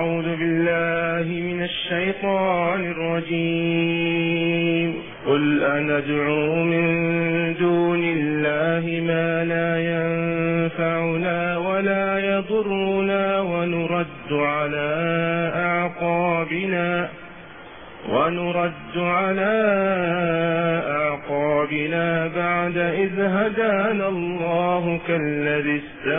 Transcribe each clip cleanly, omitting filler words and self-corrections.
أعوذ بالله من الشيطان الرجيم. قل أندعو من دون الله ما لا ينفعنا ولا يضرنا ونرد على أعقابنا بعد إذ هدانا الله كالذي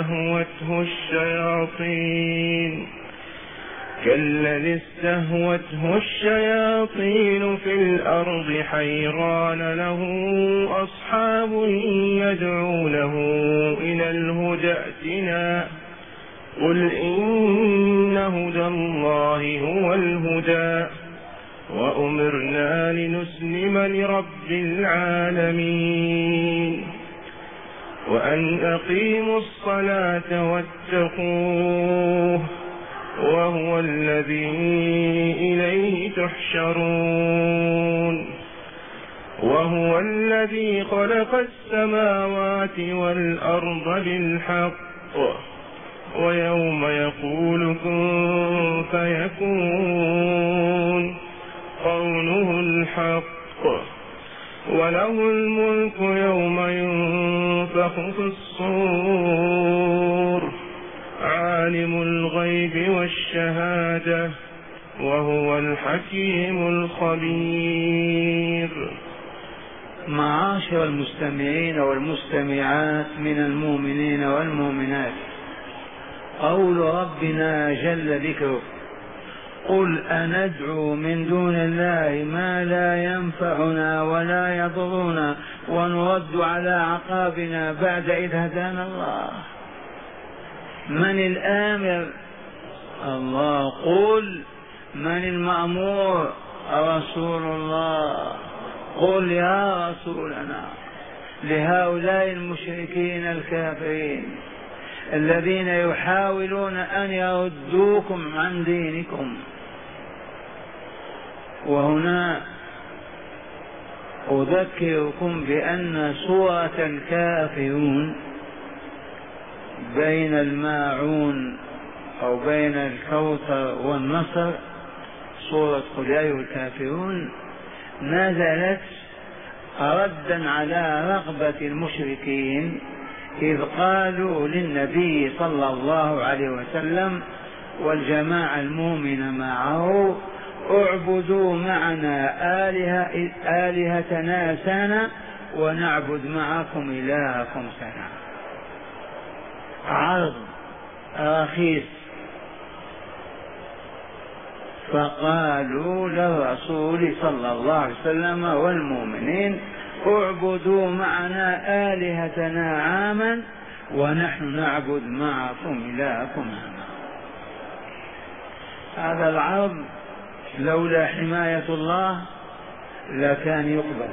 استهوته الشياطين في الأرض حيران له أصحاب يدعونه إلى الهدى ائتنا قل إن هدى الله هو الهدى وأمرنا لنسلم لرب العالمين وأن أقيموا الصلاة واتقوه وهو الذي إليه تحشرون. وهو الذي خلق السماوات والأرض بالحق ويوم يقول كن فيكون قوله الحق وله الملك يوم ينفخ في الصور عالم الغيب والشهادة وهو الحكيم الخبير. معاشر المستمعين والمستمعات من المؤمنين والمؤمنات، قول ربنا جل ذكره: قل أندعو من دون الله ما لا ينفعنا ولا يضرنا ونرد على أعقابنا بعد إذ هدانا الله. من الآمر؟ الله. قل من المأمور؟ رسول الله. قل يا رسولنا لهؤلاء المشركين الكافرين الذين يحاولون أن يردوكم عن دينكم. وهنا أذكركم بأن سورة الكافرون بين الماعون أو بين الكوثر والنصر، سورة قل يا أيها الكافرون، نزلت ردا على رغبة المشركين إذ قالوا للنبي صلى الله عليه وسلم والجماعة المؤمنة معه: اعبدوا معنا آلهتنا سنة ونعبد معكم إلهكم سنة. عرض رخيص. فقالوا للرسول صلى الله عليه وسلم والمؤمنين: اعبدوا معنا آلهتنا عاما ونحن نعبد معكم إلهكم عاما. هذا العرض لولا حماية الله لكان يقبل.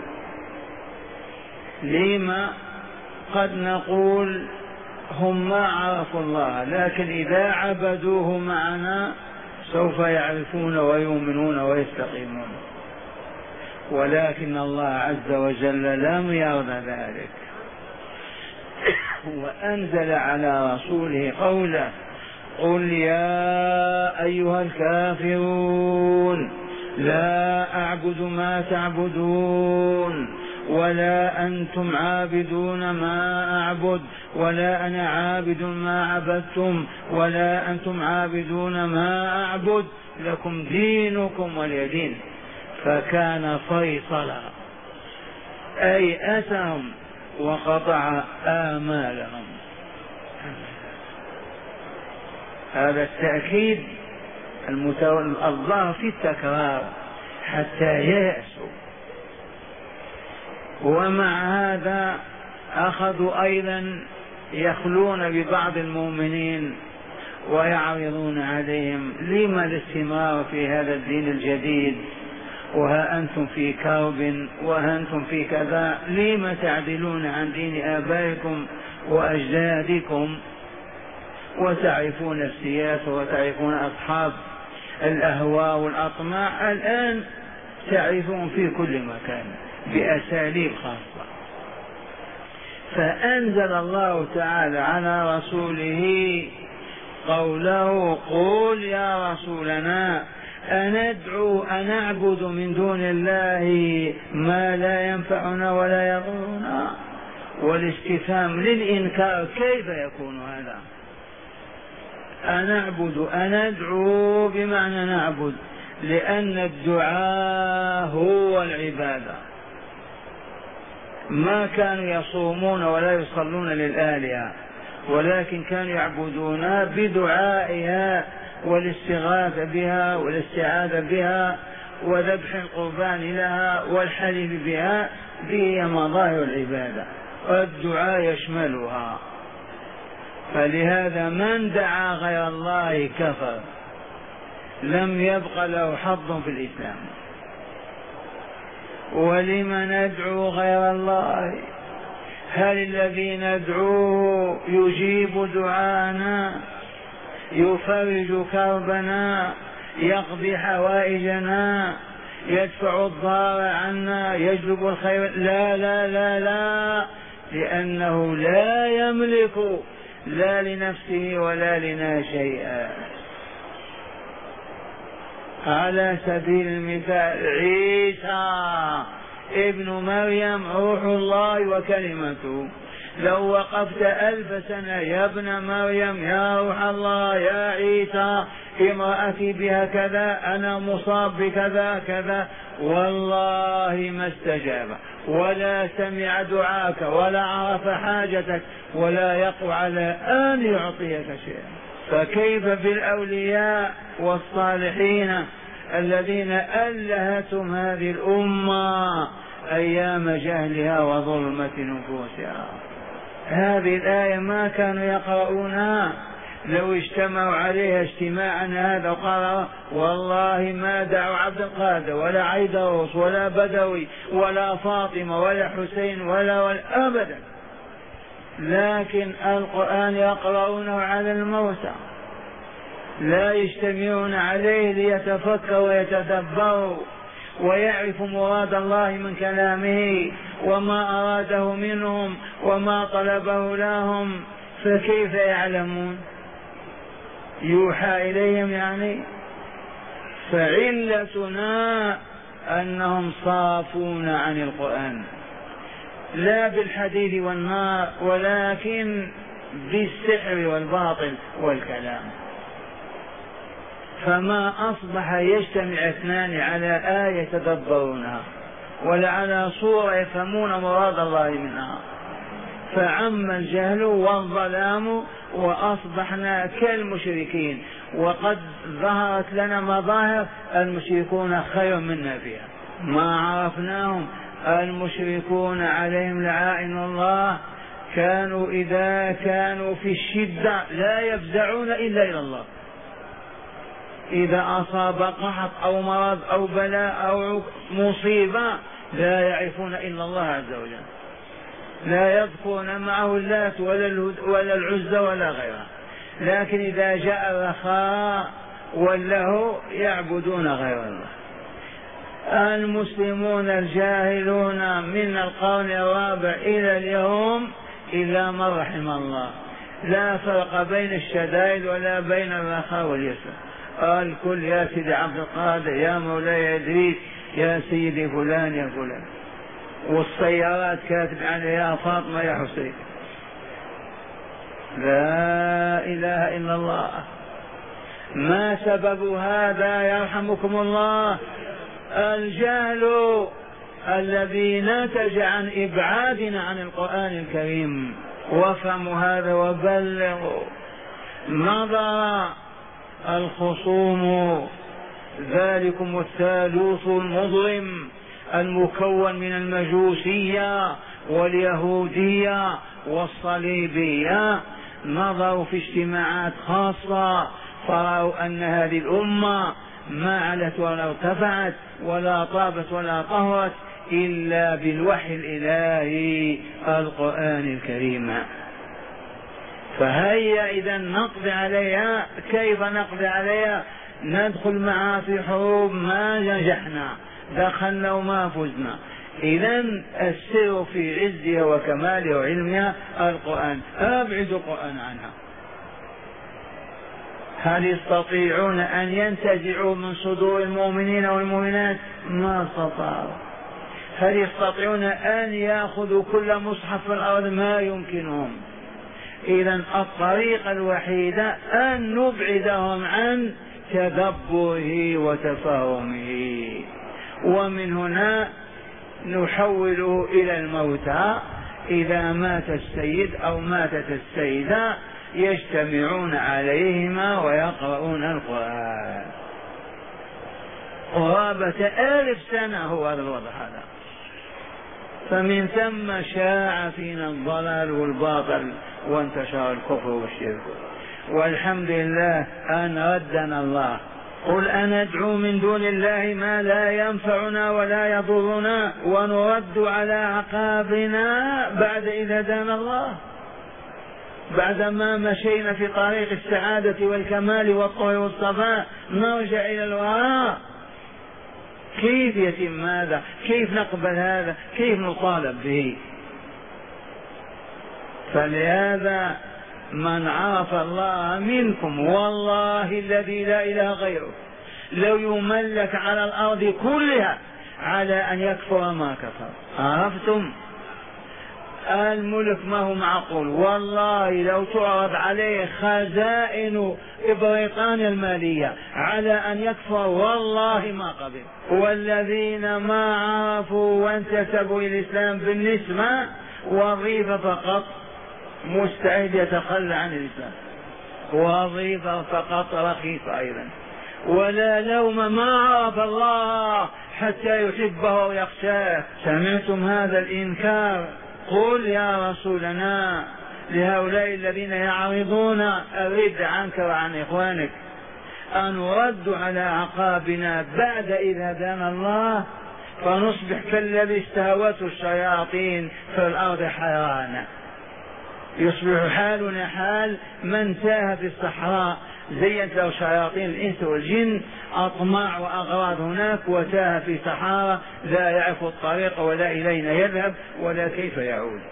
لما؟ قد نقول هم ما عرفوا الله، لكن إذا عبدوه معنا سوف يعرفون ويؤمنون ويستقيمون. ولكن الله عز وجل لم يرضى ذلك، وأنزل على رسوله قوله: قل يا أيها الكافرون لا أعبد ما تعبدون ولا أنتم عابدون ما أعبد ولا أنا عابد ما عبدتم ولا أنتم عابدون ما أعبد لكم دينكم ولي دين. فكان فيصلا، أي أتهم وقطع آمالهم. هذا التأكيد الله في التكرار حتى ييأسوا. ومع هذا أخذوا أيضا يخلون ببعض المؤمنين ويعرضون عليهم: لما الاستمرار في هذا الدين الجديد وها أنتم في كرب وها أنتم في كذا؟ لما تعدلون عن دين آبائكم وأجدادكم؟ وتعرفون السياسة وتعرفون أصحاب الأهواء والأطماع، الآن تعرفون في كل مكان بأساليب خاصة. فأنزل الله تعالى على رسوله قوله قول يا رسولنا أنعبد من دون الله ما لا ينفعنا ولا يضرنا؟ والاستفهام للإنكار، كيف يكون هذا؟ أندعو بمعنى نعبد، لأن الدعاء هو العبادة. ما كانوا يصومون ولا يصلون للآلهة، ولكن كانوا يعبدونها بدعائها والاستغاثة بها والاستعاذة بها وذبح القربان لها والحلف بها، به مظاهر العبادة، والدعاء يشملها. فلهذا من دعا غير الله كفر، لم يبق له حظ في الإسلام. ولم ندعو غير الله؟ هل الذي ندعوه يجيب دعاءنا، يفرج كربنا، يقضي حوائجنا، يدفع الضار عنا، يجلب الخير؟ لا لا لا لا، لأنه لا يملك لا لنفسه ولا لنا شيئا. على سبيل المثال عيسى ابن مريم روح الله وكلمته، لو وقفت 1000 سنة يا ابن مريم يا روح الله يا عيسى امرأتي بها كذا، أنا مصاب بكذا كذا، والله ما استجاب ولا سمع دعاك ولا عرف حاجتك ولا يقوى على أن يعطيك شيئا. فكيف بالأولياء والصالحين الذين ألهتهم هذه الأمة أيام جهلها وظلمة نفوسها؟ هذه الآية ما كانوا يقرؤونها، لو اجتمعوا عليها اجتماعا هذا وقال والله ما دعوا عبد القادر ولا عيدروس ولا بدوي ولا فاطمة ولا حسين ولا أبدا، لكن القرآن يقرؤونه على الموتى، لا يجتمعون عليه ليتفكروا ويتدبروا ويعرفوا مراد الله من كلامه وما أراده منهم وما طلبه لهم، فكيف يعلمون؟ يوحى إليهم يعني. فعلتنا أنهم صافون عن القرآن، لا بالحديث والنار ولكن بالسحر والباطل والكلام. فما أصبح يجتمع اثنان على آية يتدبرونها ولا على صورة يفهمون مراد الله منها، فعم الجهل والظلام وأصبحنا كالمشركين. وقد ظهرت لنا مظاهر المشركون خير منا فيها، ما عرفناهم. المشركون عليهم لعائن الله كانوا إذا كانوا في الشدة لا يفزعون إلا إلى الله، إذا أصاب قحط أو مرض أو بلاء أو مصيبة لا يعرفون إلا الله عز وجل، لا يذكرون معه اللات ولا العزى ولا غيرها. لكن إذا جاء الرخاء وله يعبدون غير الله. المسلمون الجاهلون من القرن الرابع إلى اليوم إلا من رحم الله، لا فرق بين الشدائد ولا بين الرخاء واليسر. الكل يا سيدي عبد القادر يا مولاي إدريس يا سيدي فلان يا فلان، والسيارات كاتب عليها يا فاطمة يا حسين. لا إله إلا الله. ما سبب هذا يرحمكم الله؟ الجهل الذي نتج عن إبعادنا عن القرآن الكريم. وافهموا هذا وبلغوا. نظر الخصوم ذلكم الثالوث المظلم المكون من المجوسية واليهودية والصليبية، نظروا في اجتماعات خاصة فرأوا أن هذه الأمة ما علت ولا ارتفعت ولا طابت ولا طهرت إلا بالوحي الإلهي القرآن الكريم. فهيا إذا نقضي عليها. كيف نقضي عليها؟ ندخل معها في حروب ما نجحنا، دخلنا وما فزنا. إذا السر في عزها وكمالها وعلمها القرآن، أبعد القرآن عنها. هل يستطيعون أن ينتزعوا من صدور المؤمنين والمؤمنات؟ ما استطاعوا. هل يستطيعون أن يأخذوا كل مصحف في الأرض؟ ما يمكنهم. إذن الطريقة الوحيدة أن نبعدهم عن تدبره وتفاهمه، ومن هنا نحوله إلى الموتى. إذا مات السيد أو ماتت السيدة يجتمعون عليهما ويقرؤون القرآن. قرابة 1000 سنة هو هذا الوضع هذا. فمن ثم شاع فينا الضلال والباطل وانتشر الكفر والشرك، والحمد لله أن ردنا الله. قل أندعو من دون الله ما لا ينفعنا ولا يضرنا ونرد على أعقابنا بعد إذ هدانا الله، بعدما مشينا في طريق السعادة والكمال والطهر والصفاء نرجع إلى الوراء. كيف يتم هذا؟ كيف نقبل هذا؟ كيف نطالب به؟ فلهذا من عرف الله منكم والله الذي لا إله غيره لو يملك على الأرض كلها على أن يكفر ما كفر. عرفتم؟ الملك ما هو معقول. والله لو تعرض عليه خزائن بريطانيا المالية على أن يكفر والله ما قبل. والذين ما عرفوا وانتسبوا إلى الإسلام بالنسبة وظيفة فقط مستعد يتخلى عن الإسلام، وظيفة فقط رخيصة أيضا. ولا لوم ما عرف الله حتى يحبه ويخشاه. سمعتم هذا الإنكار؟ قل يا رسولنا لهؤلاء الذين يعرضون الرد عنك وعن إخوانك أنرد على أعقابنا بعد إذ هدانا الله فنصبح كالذي استهوته الشياطين في الأرض حيرانا. يصبح حالنا حال من تاه في الصحراء، زينت له شياطين الإنس والجن أطماع وأغراض هناك وتاه في صحراء لا يعرف الطريق ولا إلينا يذهب ولا كيف يعود.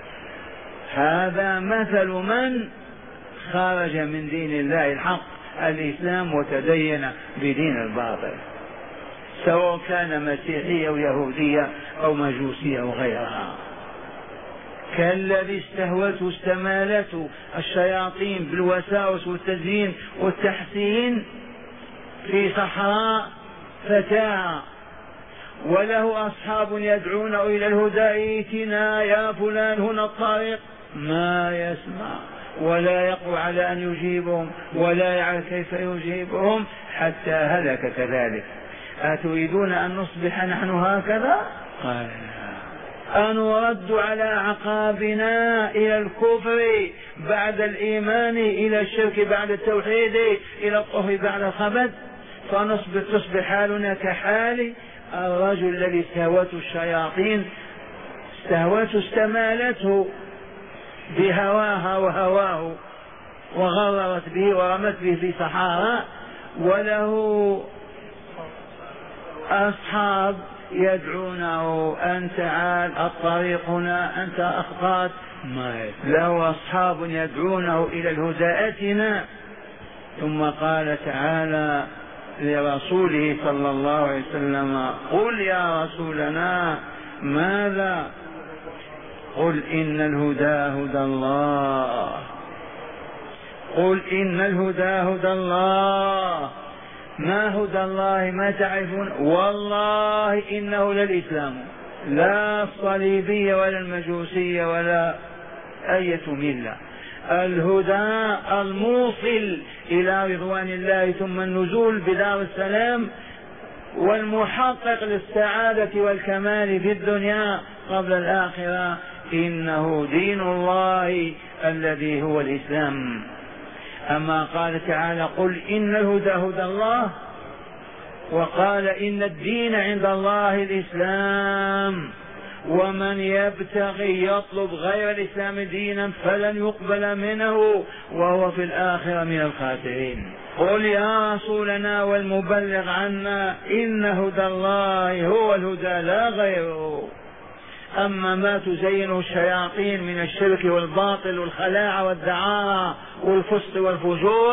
هذا مثل من خرج من دين الله الحق الإسلام وتدين بدين الباطل، سواء كان مسيحية أو يهودية أو مجوسية أو غيرها. كالذي استهوته استمالته الشياطين بالوساوس والتزيين والتحسين في صحراء فتاة وله أصحاب يدعونه إلى الهدى ائتنا يا فلان هنا الطريق، ما يسمع ولا يقوى على أن يجيبهم ولا يعرف كيف يجيبهم حتى هلك كذلك. أتريدون أن نصبح نحن هكذا؟ قال أنرد على أعقابنا إلى الكفر بعد الإيمان، إلى الشرك بعد التوحيد، إلى الطهر بعد الخبث، تصبح حالنا كحال الرجل الذي استهوته الشياطين، استمالته بهواها وهواه وغررت به ورمت به في صحارى، وله أصحاب يدعونه أن تعال الطريق هنا أنت أخطأت، له أصحاب يدعونه إلى الهدى أتنا. ثم قال تعالى لرسوله صلى الله عليه وسلم قل يا رسولنا ماذا؟ قل إن الهدى هدى الله، قل إن الهدى هدى الله. ما هدى الله ما تعرفون؟ والله إنه للإسلام، لا الصليبية ولا المجوسية ولا أية ملة. الهدى الموصل إلى رضوان الله ثم النزول بدار السلام والمحقق للسعادة والكمال في الدنيا قبل الآخرة، إنه دين الله الذي هو الإسلام. أما قال تعالى قل إن الهدى هدى الله، وقال إن الدين عند الله الإسلام، ومن يبتغي يطلب غير الإسلام دينا فلن يقبل منه وهو في الآخرة من الخاسرين. قل يا رسولنا والمبلغ عنا إن هدى الله هو الهدى لا غيره. أما ما تزينه الشياطين من الشرك والباطل والخلاعة والدعارة والفسق والفجور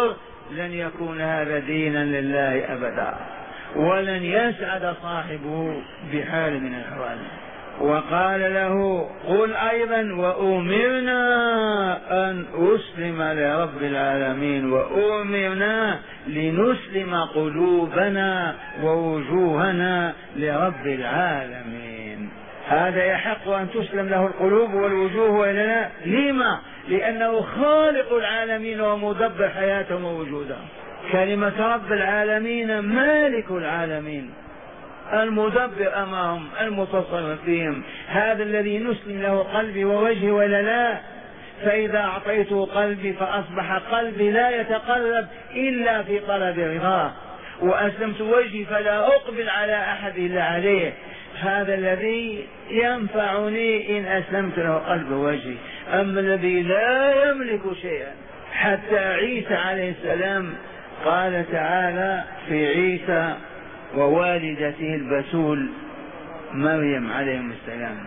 لن يكون هذا دينا لله أبدا، ولن يسعد صاحبه بحال من الأحوال. وقال له قل أيضا وأمرنا أن أسلم لرب العالمين، وأمرنا لنسلم قلوبنا ووجوهنا لرب العالمين. هذا يحق أن تسلم له القلوب والوجوه ولا لا؟ لما؟ لأنه خالق العالمين ومدبر حياتهم ووجودهم. كلمة رب العالمين مالك العالمين، المدبر أمرهم، المتصرف فيهم، هذا الذي نسلم له قلبي ووجهي ولا لا؟ فإذا أعطيته قلبي فأصبح قلبي لا يتقلب إلا في طلب رضاه، وأسلمت وجهي فلا أقبل على أحد إلا عليه. هذا الذي ينفعني إن أسلمت له قلب ووجهي. أما الذي لا يملك شيئا، حتى عيسى عليه السلام قال تعالى في عيسى ووالدته البتول مريم عليهم السلام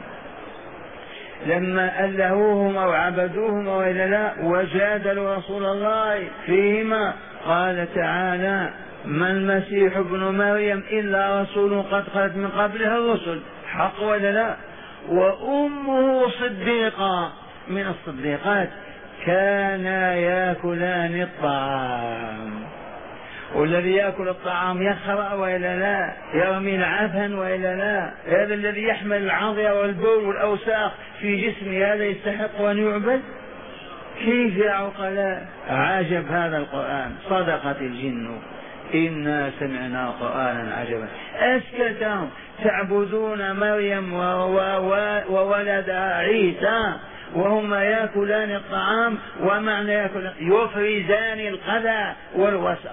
لما ألهوهما وعبدوهما وإلا لا وجادلوا رسول الله فيهما، قال تعالى ما المسيح ابن مريم إلا رسول قد خلت من قبلها الرسل، حق ولا لا؟ وأمه صديقة من الصديقات، كانا يأكلان الطعام. والذي يأكل الطعام يخرأ وإلا لا؟ يرمي العفن وإلا لا؟ هذا الذي يحمل العضية والبول والأوساخ في جسمه هذا يستحق أن يعبد؟ كيف يا عقلاء؟ عجب هذا القرآن. صدقت الجن إنا سمعنا قرآنا عجبا. أسكتهم تعبدون مريم وولدها عيسى وهما يأكلان الطعام، ومعنى يأكل يفرزان القذى والوسخ.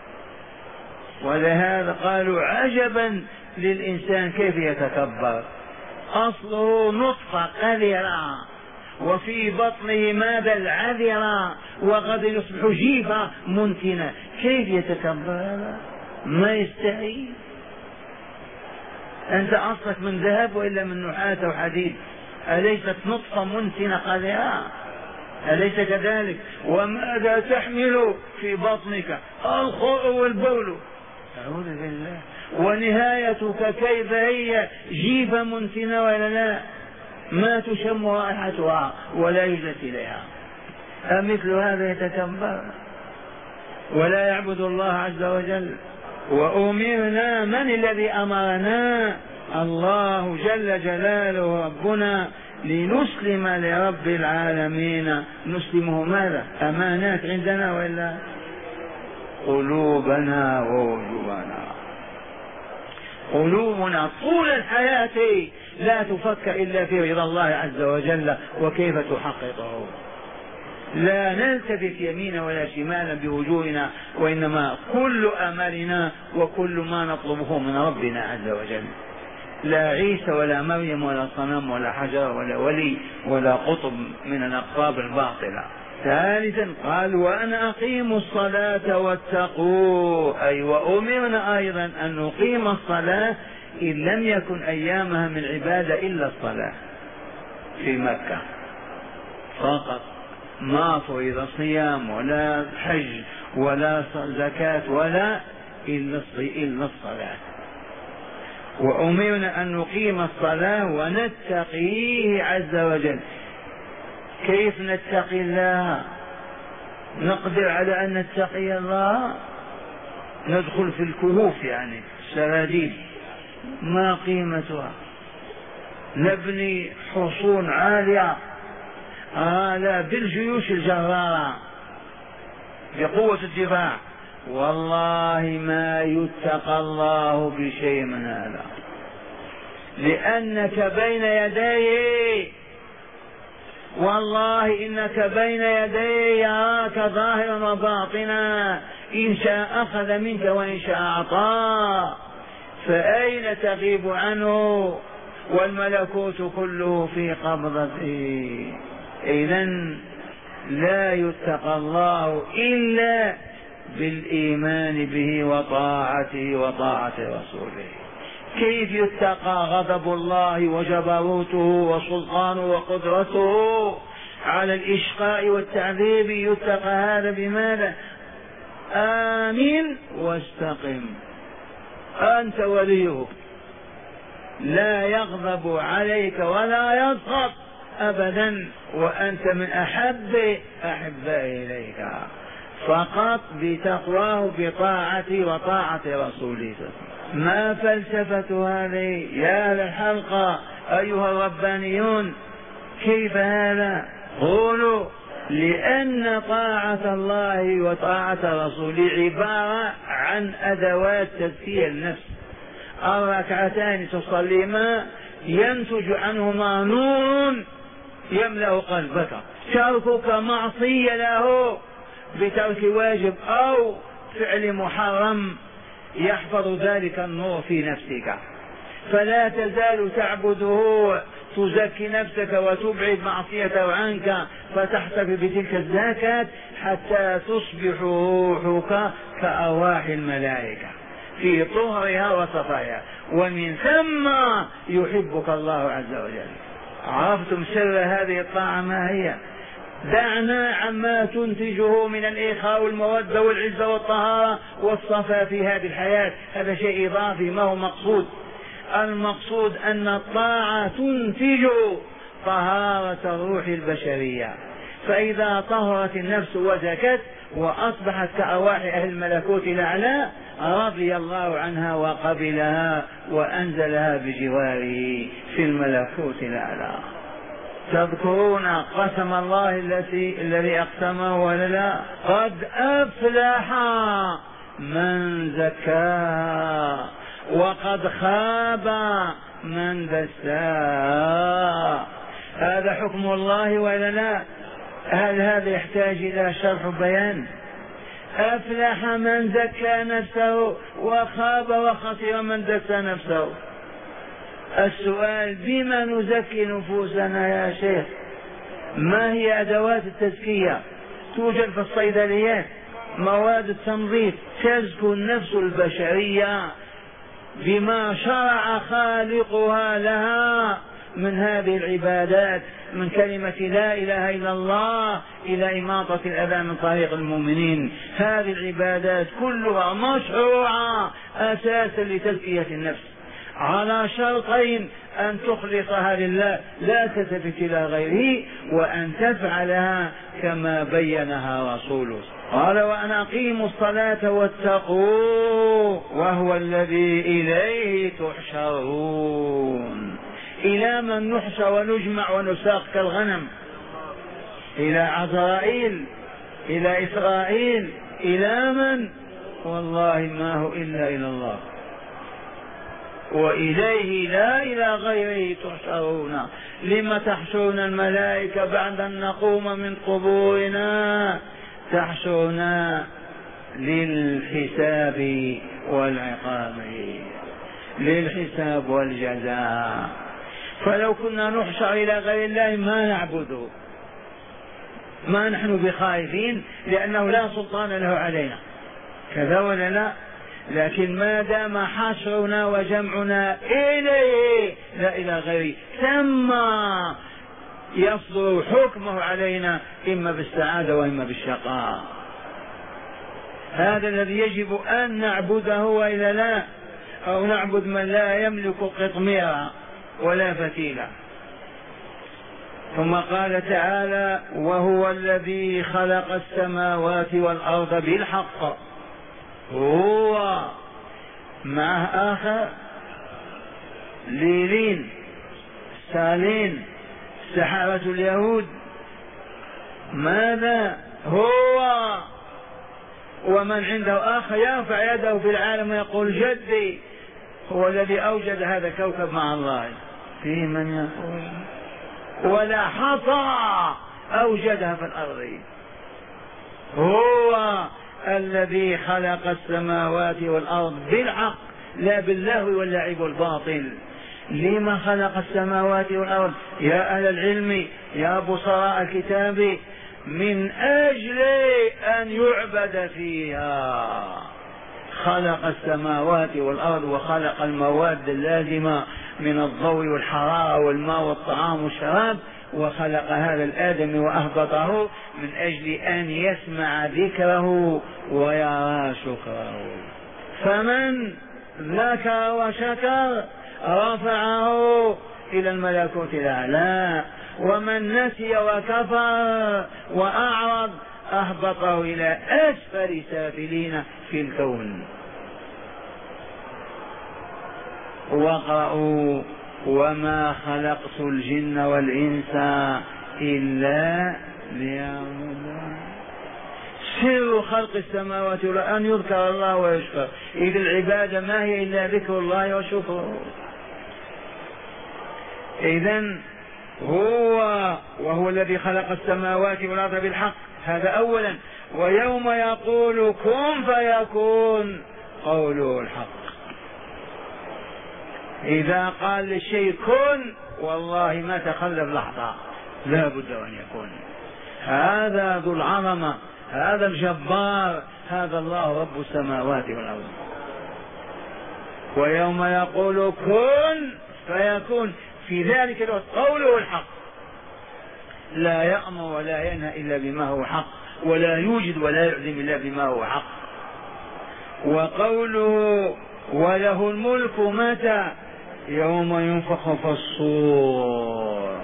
ولهذا قالوا عجبا للإنسان كيف يتكبر، أصله نطفة قذرة وفي بطنه ماذا العذرة، وقد يصبح جيفة منتنة، كيف يتكبر هذا؟ ما يستحي. أنت أصلك من ذهب وإلا من نحاس وحديد، أليست نطفة منتنة قذرة؟ أليس كذلك؟ وماذا تحمل في بطنك؟ الخوء والبول، أعوذ بالله. ونهايتك كيف هي؟ جيفة منتنة ولا لا؟ ما تشم رائحتها ولا يوجد إليها. أمثل هذا يتكبر ولا يعبد الله عز وجل؟ وأمرنا، من الذي أمرنا؟ الله جل جلاله ربنا، لنسلم لرب العالمين. نسلمه ماذا؟ أمانات عندنا وإلا؟ قلوبنا ووجوهنا. قلوبنا طول الحياة لا تفكر إلا في رضا الله عز وجل وكيف تحققه. لا نلتفت يمينا ولا شمالا بوجوهنا، وإنما كل أملنا وكل ما نطلبه من ربنا عز وجل. لا عيسى ولا مريم ولا صنم ولا حجر ولا ولي ولا قطب من الأقطاب الباطلة. ثالثا قال وأن أقيموا الصلاة واتقوا، أي وأمرنا أيضا أن نقيم الصلاة إن لم يكن أيامها من عبادة إلا الصلاة في مكة فقط، ما فرض صيام ولا حج ولا زكاة ولا إلا الصلاة. وأمرنا أن نقيم الصلاة ونتقيه عز وجل. كيف نتقي الله؟ نقدر على أن نتقي الله؟ ندخل في الكهوف يعني سراديب ما قيمتها، نبني حصون عالية لا بالجيوش الجرارة بقوة الدفاع، والله ما يتقى الله بشيء من هذا، لأنك بين يديه، والله إنك بين يديه يراك ظاهرا وباطنا، إن شاء أخذ منك وإن شاء أعطى، فأين تغيب عنه؟ والملكوت كله في قبضته. إذن لا يتقى الله إلا بالإيمان به وطاعته وطاعة رسوله. كيف يتقى غضب الله وجبروته وسلطانه وقدرته على الإشقاء والتعذيب؟ يتقى هذا بماذا؟ آمن واستقم، أنت وليه، لا يغضب عليك ولا يسخط أبدا، وأنت من أحب أحبائي إليك، فقط بتقواه بطاعتي وطاعة رسوله. ما فلسفة هذه يا أهل الحلقة أيها الربانيون؟ كيف هذا؟ قولوا لأن طاعة الله وطاعة رسوله عبارة عن أدوات تزكية النفس. الركعتان تصليما ينتج عنهما نور يملأ قلبك، تركك معصية له بترك واجب أو فعل محرم يحفظ ذلك النور في نفسك، فلا تزال تعبده، تزكي نفسك وتبعد معصيته عنك، فتحتفي بتلك الزكاة حتى تصبح روحك كأرواح الملائكة في طهرها وصفايا، ومن ثم يحبك الله عز وجل. عرفتم سر هذه الطاعة ما هي؟ دعنا عما تنتجه من الإخاء والمودة والعزة والطهارة والصفاء في هذه الحياة، هذا شيء إضافي ما هو مقصود. المقصود أن الطاعة تنتج طهارة الروح البشرية، فإذا طهرت النفس وزكت وأصبحت كأرواح أهل الملكوت الأعلى رضي الله عنها وقبلها وأنزلها بجواره في الملكوت الأعلى. تذكرون قسم الله الذي أقسمه ولا لا؟ قد أفلح من زكاها وقد خاب من دساها. هذا حكم الله ولا لا؟ هل هذا يحتاج إلى شرح بيان؟ أفلح من زكى نفسه وخاب وخسر من دسى نفسه. السؤال: بما نزكي نفوسنا يا شيخ؟ ما هي أدوات التزكية؟ توجد في الصيدليات مواد التنظيف تزكو النفس البشرية بما شرع خالقها لها من هذه العبادات، من كلمة لا إله إلا الله إلى إماطة الأذى من طريق المؤمنين. هذه العبادات كلها مشروعة أساسا لتزكية النفس على شرطين: أن تخلصها لله لا تلتفت إلى غيره، وأن تفعلها كما بينها رسوله. قال: وأن أقيموا الصلاة واتقوه وهو الذي إليه تحشرون. إلى من نحشر ونجمع ونساق كالغنم؟ إلى عزرائيل، إلى إسرائيل، إلى من؟ والله ما هو إلا إلى الله، وإليه لا إلى غيره تحشرون. لم تحشرون الملائكة بعد أن نقوم من قبورنا؟ تحشرنا للحساب والعقاب، للحساب والجزاء. فلو كنا نحشر إلى غير الله ما نعبده، ما نحن بخائفين، لأنه لا سلطان له علينا، كذا ولا لا؟ لكن ما دام حشرنا وجمعنا إليه لا إلى غيره، ثم يصدر حكمه علينا إما بالسعادة وإما بالشقاء. هذا الذي يجب أن نعبده وإلا لا، أو نعبد من لا يملك قطميرا ولا فتيلا. ثم قال تعالى: وهو الذي خلق السماوات والأرض بالحق. هو معه آخر ليلين سالين سحرة اليهود. ماذا هو؟ ومن عنده آخر يرفع يده في العالم ويقول: جدي. هو الذي أوجد هذا الكوكب مع الله، فيه من يقول ولا حصى أوجدها في الأرض. هو الذي خلق السماوات والأرض بالحق، لا باللهو واللعب والباطل. لما خلق السماوات والأرض يا أهل العلم يا بصراء الكتاب؟ من أجل أن يعبد فيها. خلق السماوات والأرض وخلق المواد اللازمة من الضوء والحرارة والماء والطعام والشراب، وخلق هذا الآدم وأهبطه من أجل أن يسمع ذكره ويرى شكره. فمن ذكر وشكر رفعه إلى الملكوت الأعلى، ومن نسي وكفر وأعرض أهبطه إلى أسفل سافلين في الكون. واقرأوا وما خلقت الجن والإنس إلا ليعبدون. سر خلق السماوات أن يذكر الله ويشكر، إذ العبادة ما هي إلا ذكر الله وشكره. إذن وهو الذي خلق السماوات والأرض بالحق، هذا أولا. ويوم يقول كن فيكون قوله الحق. إذا قال للشيء كن والله ما تخلف لحظة، لا بد أن يكون. هذا ذو العظمة، هذا الجبار، هذا الله رب السماوات والأرض. ويوم يقول كن فيكون، في ذلك الوقت قوله الحق، لا يأمر ولا ينهى إلا بما هو حق، ولا يوجد ولا يعدم إلا بما هو حق. وقوله وله الملك متى؟ يوم ينفخ في الصور.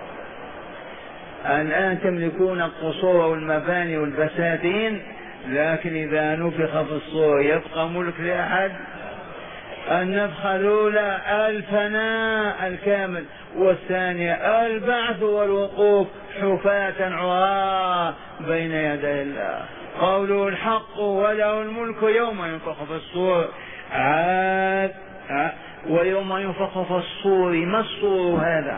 الآن تملكون القصور والمباني والبساتين، لكن إذا نفخ في الصور يبقى ملك لأحد؟ النفخة الأولى الفناء الكامل، والثانية البعث والوقوف حفاة عراة بين يدي الله. قوله الحق وله الملك يوم ينفخ في الصور. ويوم ينفخ في الصور، ما الصور هذا؟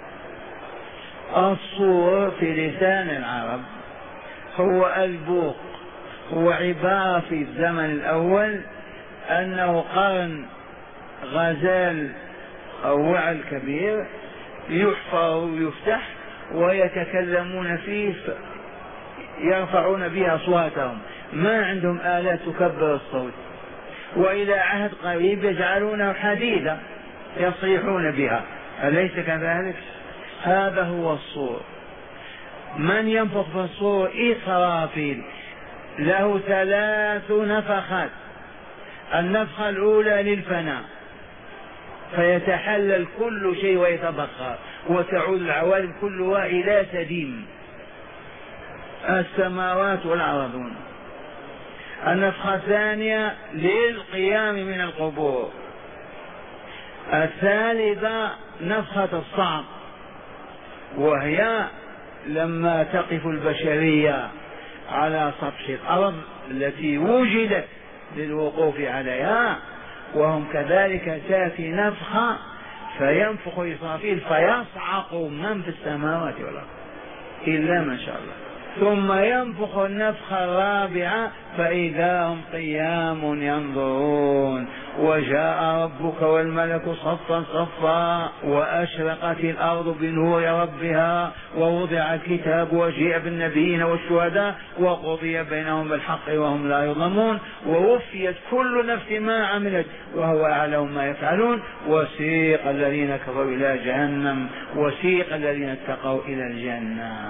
الصور في لسان العرب هو البوق، هو عبارة في الزمن الأول أنه قرن غزال أو وعل كبير يحفر ويفتح ويتكلمون فيه، يرفعون به أصواتهم، ما عندهم آلات تكبر الصوت. وإلى عهد قريب يجعلونه حديدا يصيحون بها، أليس كذلك؟ هذا هو الصور. من ينفخ في الصور؟ إسرافيل، له 3 نفخات. النفخة الأولى للفناء، فيتحلل كل شيء ويتبخر، وتعود العوالم كلها إلى سديم، السماوات والأرضون. النفخة الثانية للقيام من القبور. الثالثة نفخة الصعق، وهي لما تقف البشرية على سطح الأرض التي وجدت للوقوف عليها، وهم كذلك تأتي نفخة فينفخ إسرافيل فيصعق من في السماوات والأرض إلا ما شاء الله، ثم ينفخ النفخة الرابعة فإذا هم قيام ينظرون. وجاء ربك والملك صفا صفا وأشرقت الأرض بنور ربها ووضع الكتاب وجيء بالنبيين والشهداء وقضي بينهم بالحق وهم لا يظلمون، ووفيت كل نفس ما عملت وهو أعلم ما يفعلون. وسيق الذين كفروا إلى جهنم وسيق الذين اتقوا إلى الجنة.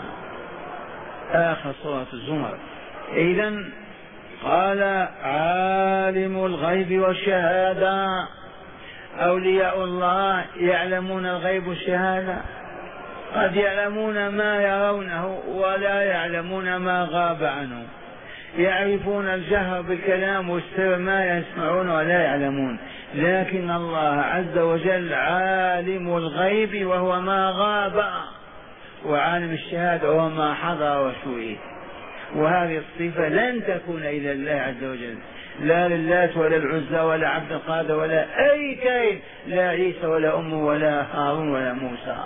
آخر سورة الزمر. إذن قال عالم الغيب والشهادة، أولياء الله يعلمون الغيب والشهادة، قد يعلمون ما يرونه ولا يعلمون ما غاب عنه، يعرفون الجهر بالكلام والسر ما يسمعون ولا يعلمون، لكن الله عز وجل عالم الغيب وهو ما غاب، وعالم الشهادة وهو ما حضر وشهد. وهذه الصفة لن تكون إلى الله عز وجل، لا للات ولا العزى ولا عبد القادر ولا أي كائن، لا عيسى ولا أمه ولا هارون ولا موسى.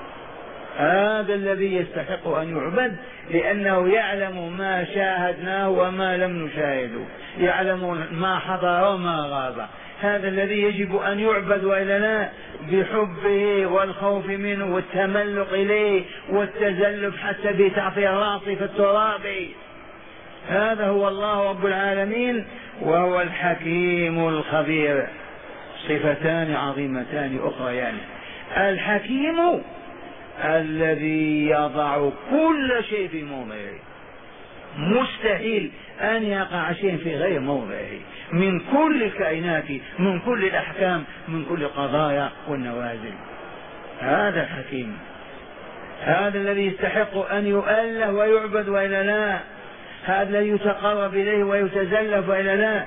هذا الذي يستحق أن يعبد، لأنه يعلم ما شاهدناه وما لم نشاهده، يعلم ما حضر وما غاب. هذا الذي يجب أن يعبد، وإلا لا، بحبه والخوف منه والتملق إليه والتزلف حتى بتعطي الرأس في التراب. هذا هو الله رب العالمين، وهو الحكيم الخبير. صفتان عظيمتان أخريان. الحكيم الذي يضع كل شيء في موضعه، مستحيل أن يقع شيء في غير موضعه، من كل الكائنات، من كل الأحكام، من كل القضايا والنوازل. هذا الحكيم، هذا الذي يستحق أن يؤله ويعبد وإلا لا، هذا الذي يتقرب إليه ويتزلف وإلا لا،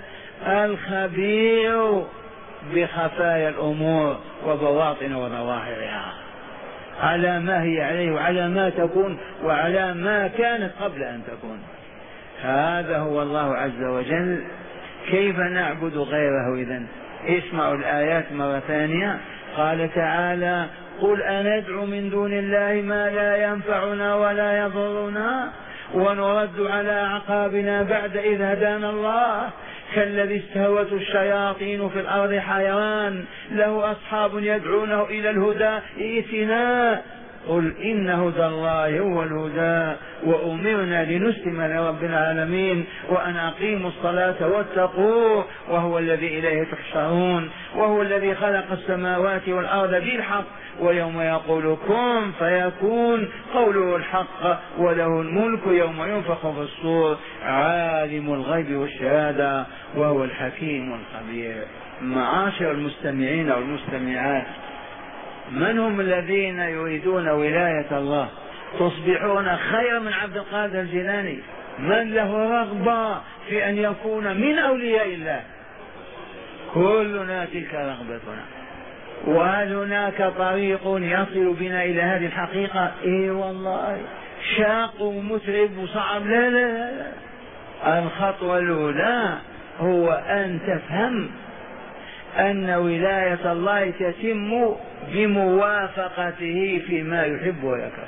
الخبير بخفايا الأمور وبواطن وظواهرها، على ما هي عليه وعلى ما تكون وعلى ما كانت قبل أن تكون. هذا هو الله عز وجل. كيف نعبد غيره إذن؟ اسمعوا الآيات مرة ثانية. قال تعالى: قل أندعو من دون الله ما لا ينفعنا ولا يضرنا ونرد على أعقابنا بعد إذ هدانا الله كالذي استهوته الشياطين في الأرض حيران له أصحاب يدعونه إلى الهدى ائتنا. قل إن هدى الله هو الهدى وأمرنا لنسلم لرب العالمين وأن أقيموا الصلاة واتقوه وهو الذي إليه تحشرون وهو الذي خلق السماوات والأرض بالحق ويوم يقول كن فيكون قوله الحق وله الملك يوم ينفخ في الصور عالم الغيب والشهادة وهو الحكيم الخبير. معاشر المستمعين والمستمعات، من هم الذين يريدون ولاية الله؟ تصبحون خير من عبد القادر الجيلاني. من له رغبة في أن يكون من أولياء الله؟ كلنا تلك رغبتنا. وهل هناك طريق يصل بنا إلى هذه الحقيقة؟ إيه والله، شاق ومتعب وصعب. لا لا لا، الخطوة الأولى هو أن تفهم أن ولاية الله تتم بموافقته فيما يحب ويكره.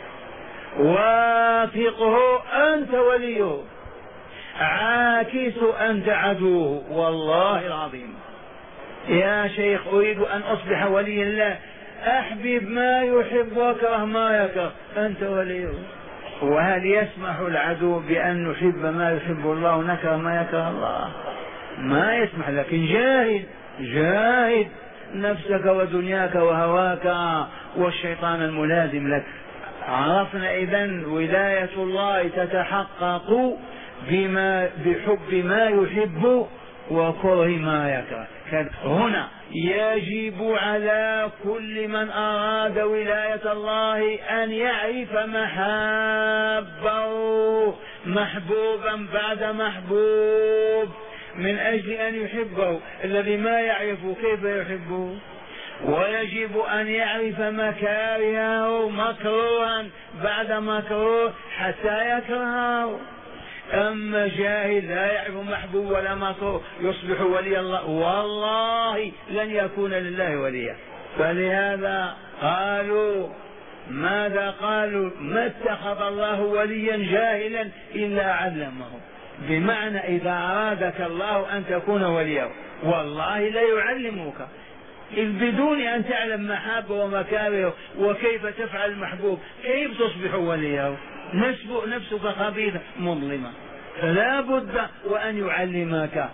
وافقه أنت وليه، عاكس أنت عدوه. والله العظيم يا شيخ أريد أن أصبح ولي الله، أحبب ما يحب وكره ما يكره، أنت وليه. وهل يسمح العدو بأن نحب ما يحب الله ونكره ما يكره الله؟ ما يسمح. لكن جاهد نفسك ودنياك وهواك والشيطان الملازم لك. عرفنا إذن ولاية الله تتحقق بحب ما يحب وكره ما يكره. هنا يجب على كل من أراد ولاية الله أن يعرف محابه، محبوبا بعد محبوب، من أجل أن يحبه. الذي ما يعرف كيف يحبه؟ ويجب أن يعرف مكارهه، مكروها بعد مكروه حتى يكرهه. أما جاهل لا يعرف محبوب ولا مكروه يصبح ولي الله، والله لن يكون لله وليا. فلهذا قالوا ماذا قالوا؟ ما اتخذ الله وليا جاهلا إلا علمه. بمعنى إذا أرادك الله أن تكون وليه والله لا يعلمك، إذ بدون أن تعلم محابه ومكاره وكيف تفعل المحبوب كيف تصبح وليه؟ نفسك خبيثة مظلمة، فلا بد وأن يعلمك.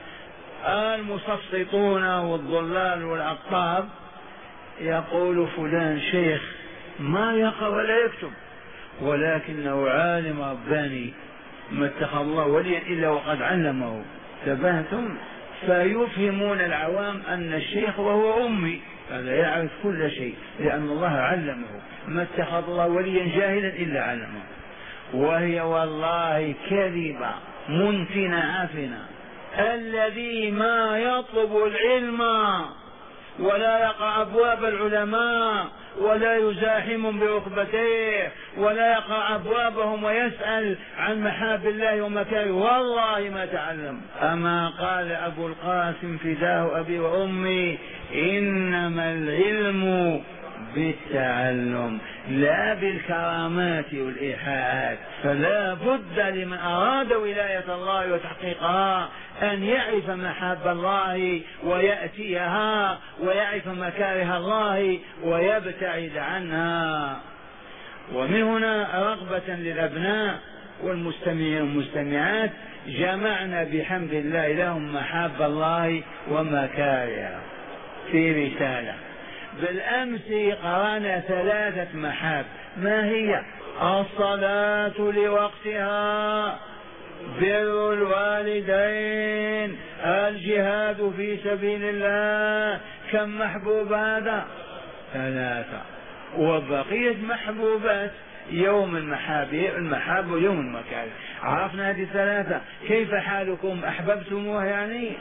المسسطون والضلال والأقطاب يقول فلان شيخ ما يقرأ ولا يكتب ولكنه عالم رباني، ما اتخذ الله وليا إلا وقد علمه. تبهتم؟ فيفهمون العوام أن الشيخ وهو أمي هذا يعرف كل شيء لأن الله علمه. ما اتخذ الله وليا جاهلا إلا علمه. وهي والله كذبة منتنة عافنة. الذي ما يطلب العلم ولا يقع أبواب العلماء ولا يزاحم بركبتيه ولا يقع أبوابهم ويسأل عن محاب الله ومكاره والله ما تعلم. أما قال أبو القاسم فداه أبي وأمي إنما العلم بالتعلم لا بالكرامات والإيحاءات. فلا بد لمن أراد ولاية الله وتحقيقها أن يعرف محاب الله ويأتيها ويعرف مكاره الله ويبتعد عنها. ومن هنا رغبة للأبناء والمستمعين والمستمعات جمعنا بحمد الله لهم محاب الله ومكارهه في رسالة. بالأمس قرانا 3 محاب. ما هي؟ الصلاة لوقتها، بر الوالدين، الجهاد في سبيل الله. كم محبوب هذا؟ 3. وبقية محبوبات يوم المحاب ويوم المكاره. عرفنا هذه 3. كيف حالكم؟ أحببتموه يعني؟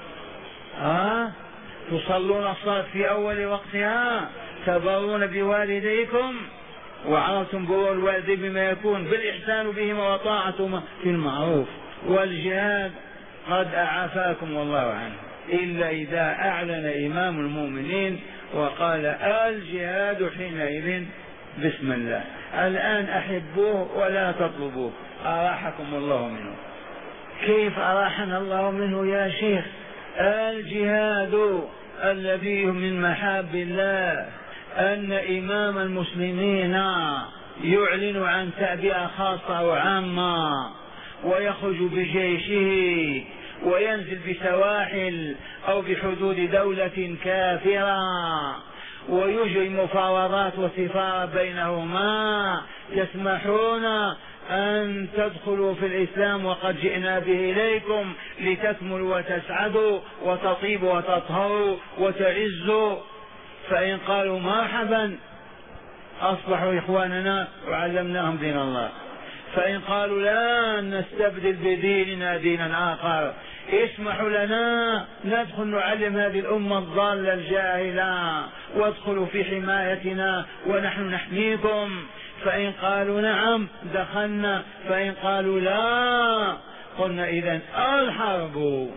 تصلون الصلاة في أول وقتها، تبرون بوالديكم، وعرفتم بر الوالدين بما يكون بالإحسان بهما وطاعتهما في المعروف، والجهاد قد أعافاكم والله عنه، إلا إذا أعلن إمام المؤمنين وقال الجهاد حينئذ بسم الله. الآن أحبوه ولا تطلبوه، أراحكم الله منه. كيف أراحنا الله منه يا شيخ؟ الجهاد الذي من محاب الله أن إمام المسلمين يعلن عن تعبئة خاصة وعامة، ويخرج بجيشه وينزل بسواحل أو بحدود دولة كافرة، ويجري مفاوضات وسفارة بينهما. تسمحون أن تدخلوا في الإسلام وقد جئنا به إليكم لتكملوا وتسعدوا وتطيبوا وتطهروا وتعزوا. فإن قالوا مرحبا أصبحوا إخواننا وعلمناهم دين الله. فإن قالوا لا نستبدل بديننا دينا آخر، اسمحوا لنا ندخل نعلم هذه الأمة الضالة الجاهلة، وادخلوا في حمايتنا ونحن نحميكم. فإن قالوا نعم دخلنا، فإن قالوا لا قلنا إذن الحرب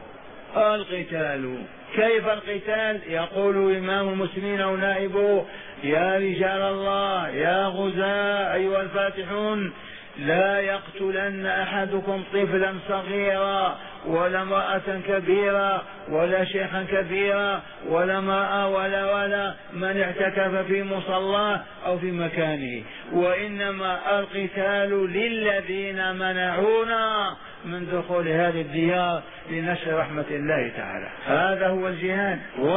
القتال. كيف القتال؟ يقول إمام المسلمين أو نائبه يا رجال الله يا غزاة أيها الفاتحون، لا يقتلن أحدكم طفلا صغيرا ولا امرأة كبيرة ولا شيخا كبيرا ولا امرأة ولا من اعتكف في مصلاه أو في مكانه، وإنما القتال للذين منعونا من دخول هذه الديار لنشر رحمة الله تعالى. هذا هو الجهاد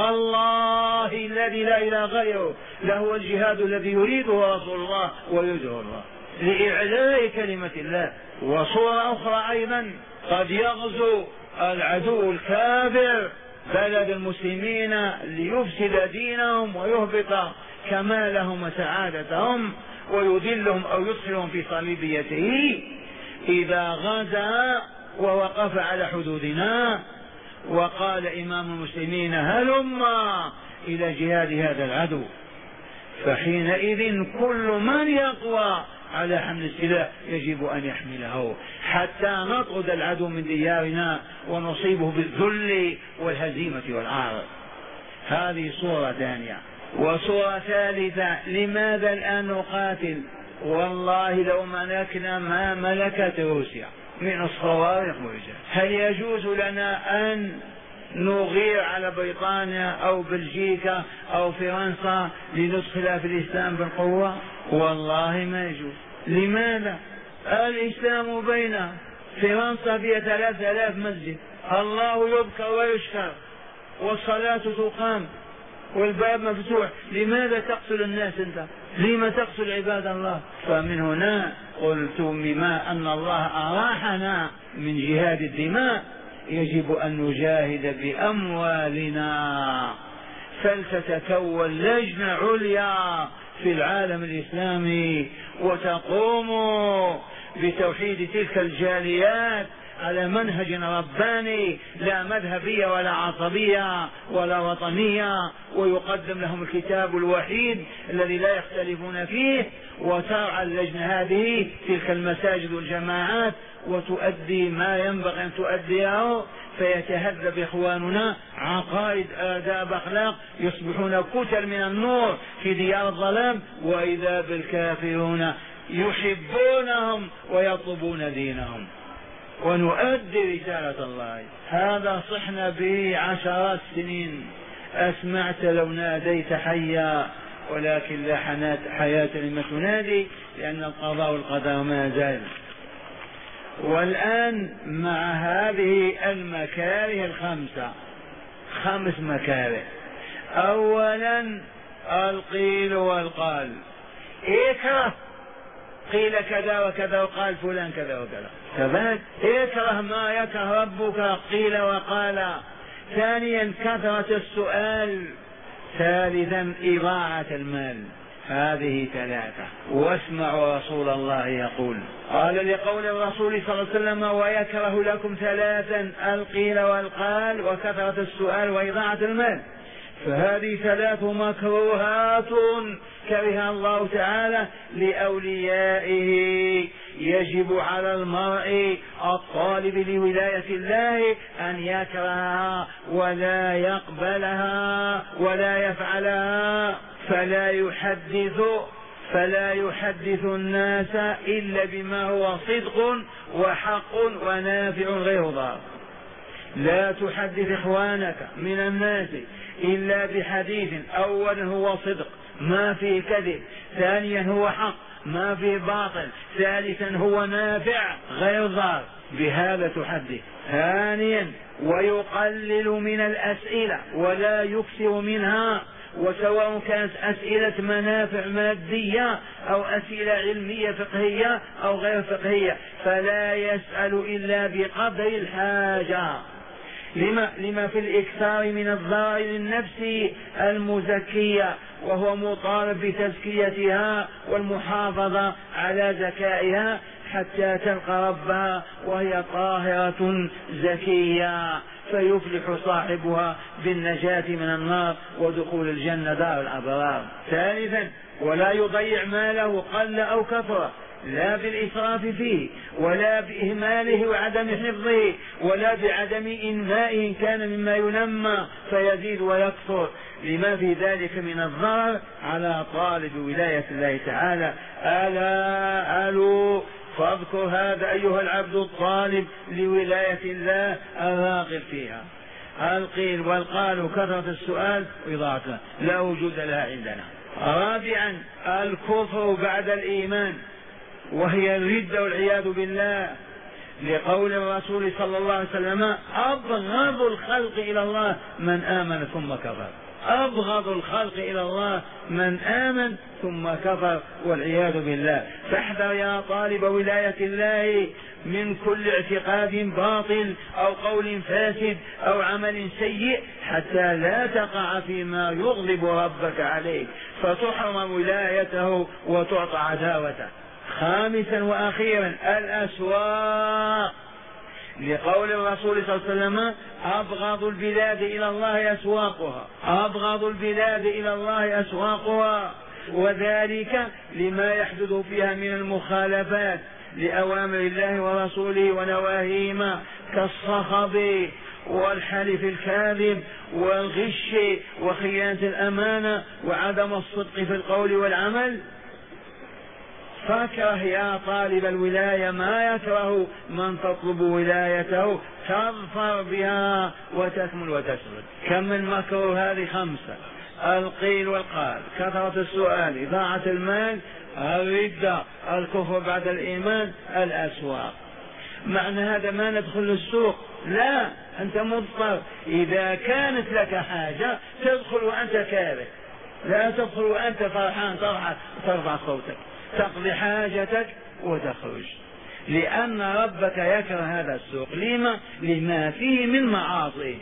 والله الذي لا إله غيره، له الجهاد الذي يريده رسول الله ويريده الله لإعلاء كلمة الله. وصورة أخرى أيضا قد يغزو العدو الكافر بلد المسلمين ليفسد دينهم ويهبط كمالهم وسعادتهم ويذلهم أو يدخلهم في صليبيته. إذا غزا ووقف على حدودنا وقال إمام المسلمين هلما إلى جهاد هذا العدو، فحينئذ كل من يقوى على حمل السلاح يجب أن يحمله حتى نطرد العدو من ديارنا ونصيبه بالذل والهزيمة والعار. هذه صورة ثانية. وصورة ثالثة، لماذا الآن نقاتل؟ والله لو ملكنا ما ملكت روسيا من الصواريخ والرجال. هل يجوز لنا أن نغير على بريطانيا أو بلجيكا أو فرنسا لندخلها في الإسلام بالقوة؟ والله ما يجوز. لماذا؟ الإسلام بيننا. فرنسا فيها 3000 مسجد، الله يذكر ويشكر والصلاة تقام والباب مفتوح. لماذا تقتل الناس أنت؟ لما تقتل عباد الله؟ فمن هنا قلت بما أن الله أراحنا من جهاد الدماء يجب أن نجاهد بأموالنا، فلتتكون لجنة عليا في العالم الإسلامي وتقوم بتوحيد تلك الجاليات على منهج رباني لا مذهبية ولا عصبية ولا وطنية، ويقدم لهم الكتاب الوحيد الذي لا يختلفون فيه، وترعى اللجنة هذه تلك المساجد والجماعات وتؤدي ما ينبغي أن تؤديه، فيتهذب إخواننا عقائد آداب أخلاق يصبحون كتل من النور في ديار الظلام، وإذا بالكافرون يحبونهم ويطلبون دينهم. ونؤدي رسالة الله. هذا صحنا به 10 سنين. أسمعت لو ناديت حيا، ولكن لا حياة لما تنادي، لأن القضاء والقدر ما زال. والآن مع هذه المكاره 5 مكاره. أولا القيل والقال. اكره قيل كذا وكذا وقال فلان كذا وكذا. كذلك اكره ما يكره ربك قيل وقال. ثانيا كثرة السؤال. ثالثا إضاعة المال. هذه ثلاثة. واسمعوا رسول الله يقول، قال لقول الرسول صلى الله عليه وسلم ويكره لكم ثلاثا القيل والقال وكثرة السؤال وإضاعة المال. فهذه ثلاث مكروهات كره الله تعالى لأوليائه. يجب على المرء الطالب لولاية الله أن يكرهها ولا يقبلها ولا يفعلها. فلا يحدث الناس إلا بما هو صدق وحق ونافع غير ضار. لا تحدث إخوانك من الناس إلا بحديث أولا هو صدق ما فيه كذب، ثانيا هو حق ما فيه باطل، ثالثا هو نافع غير ضار، بهذا تحدث. ثانيا ويقلل من الأسئلة ولا يكثر منها، وسواء كانت أسئلة منافع مادية أو أسئلة علمية فقهية أو غير فقهية، فلا يسأل إلا بقدر الحاجة. لما في الإكثار من الضرر للنفس المزكية، وهو مطالب بتزكيتها والمحافظة على زكائها حتى تلقى ربها وهي طاهرة زكية، فيفلح صاحبها بالنجاة من النار ودخول الجنة دار الأبرار. ثالثا ولا يضيع ماله قل أو كثر، لا بالإسراف فيه ولا بإهماله وعدم حفظه ولا بعدم إنمائه إن كان مما ينمى فيزيد ويكثر، لما في ذلك من الضرر على طالب ولاية الله تعالى. ألا فاذكر هذا أيها العبد الطالب لولاية الله الراغب فيها. القيل والقال كثرة السؤال وإضاعته لا وجود لها عندنا. رابعا الكفر بعد الإيمان، وهي الردة والعياذ بالله، لقول الرسول صلى الله عليه وسلم أبغض الخلق إلى الله من آمن ثم كفر. أبغض الخلق إلى الله من آمن ثم كفر والعياذ بالله. فاحذر يا طالب ولاية الله من كل اعتقاد باطل أو قول فاسد أو عمل سيء حتى لا تقع فيما يغضب ربك عليك فتحرم ولايته وتعطى عداوته. خامسا وأخيرا الأسواق، لقول الرسول صلى الله عليه وسلم أبغض البلاد إلى الله أسواقها، أبغض البلاد إلى الله أسواقها، وذلك لما يحدث فيها من المخالفات لأوامر الله ورسوله ونواهيهما كالصخب والحلف الكاذب والغش وخيانة الأمانة وعدم الصدق في القول والعمل. فاكره يا طالب الولاية ما يكره من تطلب ولايته تظفر بها وتكمل وتسرد. كم من مكروه هذه؟ خمسة: القيل والقال، كثرة السؤال، إضاعة المال، الردة، الكفر بعد الإيمان، الأسواق. معنى هذا ما ندخل السوق، لا، أنت مضطر. إذا كانت لك حاجة تدخل وأنت كاره، لا تدخل وأنت فرحان ترفع صوتك، تقضي حاجتك وتخرج، لأن ربك يكره هذا السوق. لما فيه من معاصي.